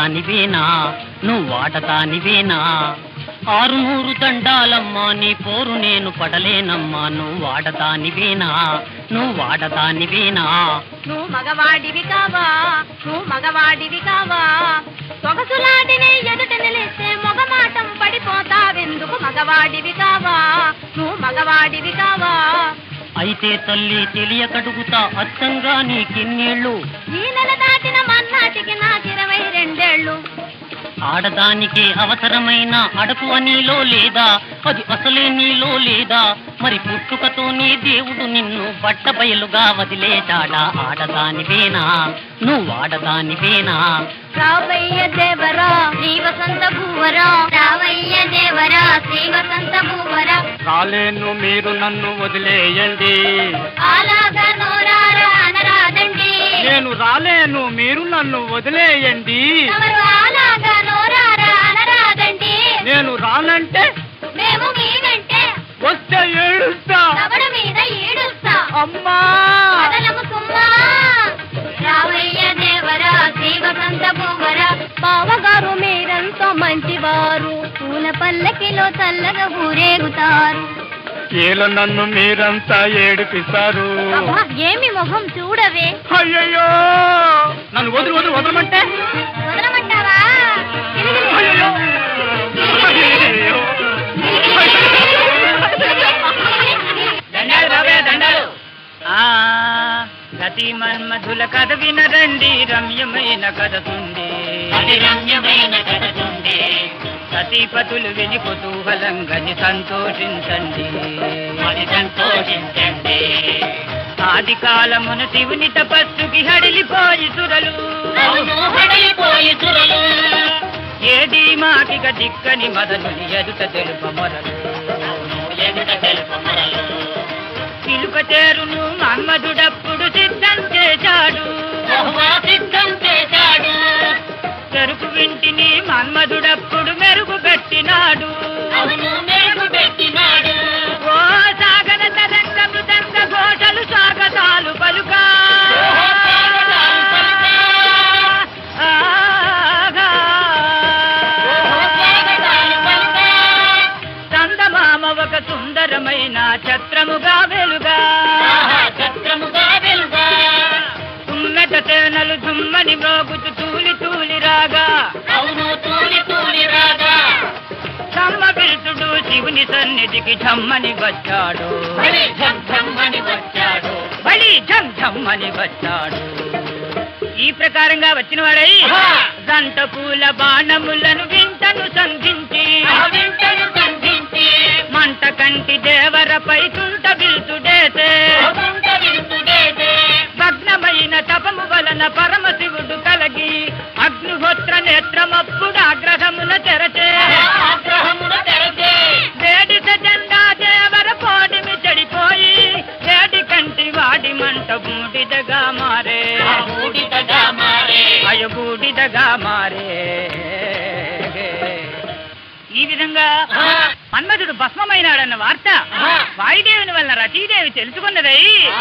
వాడతానివేనా నువ్వు వాడతానివేనా 600 దండాలమ్మా నీ పోరు నేను పడలేనమ్మా నువ్వు వాడతానివేనా నువ్వు వాడతానివేనా నువ్వు మగవాడివి కావా నువ్వు మగవాడివి కావా సొగసులాడిని ఎదుట నిలిస్తే మొగమాటం పడిపోతావెందుకు మగవాడివి కావా నువ్వు మగవాడివి కావా అయితే తల్లి తెలియకడుగుతా అచ్చంగా నీకిన్నేళ్ళు ఈ నెల దాటిన మన్నాటికి నాకు 22 ఆడదానికి అవసరమైన అడపు నీలో లేదా అది అసలే నీలో లేదా మరి పుట్టుకతో నీ దేవుడు నిన్ను బట్టబయలుగా వదిలేచాడా ఆడదానివేనా నువ్వు ఆడదానివేనా రావయ్య దేవరా శ్రీ వసంత భూవరా రావయ్య దేవరా శ్రీ వసంత భూవరా రాలేను మీరు నన్ను వదిలేయండి అలాగా నోరారా అనరాదండి నేను రాలేను మీరు నన్ను వదిలేయండి ఎవరు అలాగా నోరారా అనరాదండి నేను రానంటే మేము మీనంటే వస్తే ఏడుస్తా ఎవరి మీద ఈడుస్తా అమ్మా కదలము సుమ్మా రావయ్య దేవరా శ్రీ వసంత భూవరా బావగారు మీరంతా మంచివారు పూల పల్లకిలో చల్లగా ఊరేగుతారు ఏలో నన్ను మీరంతా ఏడిపిస్తారు అబ్బా, ఏమి మొహం చూడవే అయ్యయ్యో నన్ను వదలమంటే వదలమంటావా అయ్యయ్యో. అయ్యయ్యో. గతి మన్మధుల కథ వినరండి రమ్యమైన కథ తుంది సతీపతులు విని కుతూహలంగని సంతోషించండి ఆది కాలమున శివుని తపస్సుకి హడిలిపోయి సురలు ఏది మాకిక దిక్కని మదనుని ఎదుట తెలుప మొరలు పిలుక చేరును మన్మధుడప్పుడు సిద్ధం చేశాడు చెరుకు వింటిని మన్మధుడప్పుడు మెరుగు పెట్టినాడు ఓ సాగర తరంగ మృదంగ ఘోషలు స్వాగతాలు పలుకా చందమామ ఒక సుందరమైన ఛత్రముగా వెలుగా తుమ్మెట తేనెలు దుమ్మని మ్రోగుతూ తూలి రాగా సమ్మ పిలుచుడు శివుని సన్నిధికి ఝమ్మని వచ్చాడు బలి ఝమ్మని వచ్చాడు ఈ ప్రకారంగా వచ్చిన వాడై జంట పూల బాణములను వింటను సంధించి మంట కంటి దేవరపై తుంట పిలుచుడేసే భగ్నమైన తపము వలన పరమశివుడు కలగి అగ్నిహోత్ర నేత్రమప్పుడు ఆగ్రహమున తెరచే వేడిత జెండా దేవర పోడిమి చెడిపోయి వేడి కంటి వాడి మంట బూడిదగా మారే అయ బూడిదగా మారే ఈ విధంగా మన్మధుడు భస్మమైనాడన్న వార్త వాయుదేవుని వలన రతీదేవి తెలుసుకున్నదై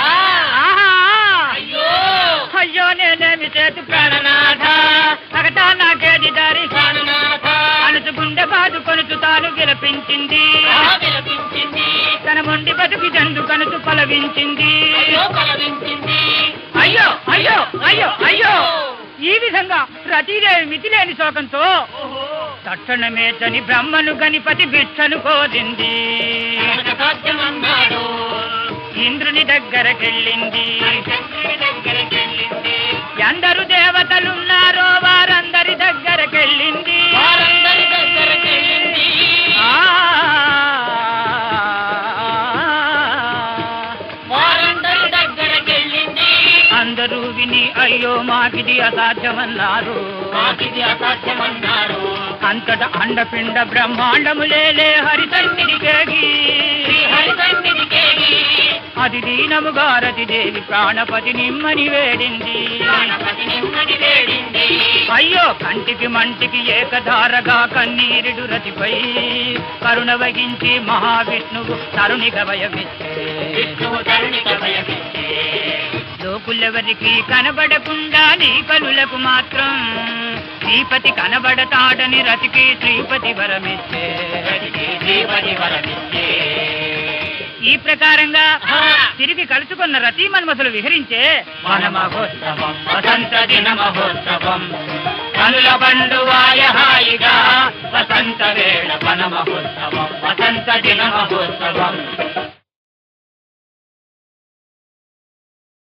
అయ్యో నేనేమి చేతు ప్రాణనాథ అగటా నాకేది దారి అనుసు గుండె బాదుకొనుచు తాను విలపించింది తన మొండి బతుకి జందు కనుచు పలవించింది అయ్యో అయ్యో అయ్యో అయ్యో ఈ విధంగా రతీదేవి మితిలేని శోకంతో తక్షణమే చని బ్రహ్మను గణపతి భిక్షను కోరింది ఇంద్రుని దగ్గరకెళ్ళింది ఎందరు దేవతలున్నారో వారందరి దగ్గరకెళ్ళింది అందరూ విని అయ్యో మాకిది అసాధ్యమన్నారు అంతట అండపిండ బ్రహ్మాండములేలే హరిసన్నిధికేగి అది దీనముగా రతిదేవి ప్రాణపతి నిమ్మని వేడింది అయ్యో కంటికి మంటికి ఏకధారగా కన్నీరుడు రతిపై కరుణ వహించి మహావిష్ణువు తరుణిక భయమిచ్చే చూపులెవరికి కనబడకుండా నీ కనులకు మాత్రం శ్రీపతి కనబడతాడని రతికి శ్రీపతి వరమిచ్చే ఈ ప్రకారంగా తిరిగి కలుసుకున్న రతి మన్మథులు విహరించే మన మహోత్సవం వసంత దిన మహోత్సవం కనుల పండువాయ హాయిగా వసంత వేళ మన మహోత్సవం వసంత దిన మహోత్సవం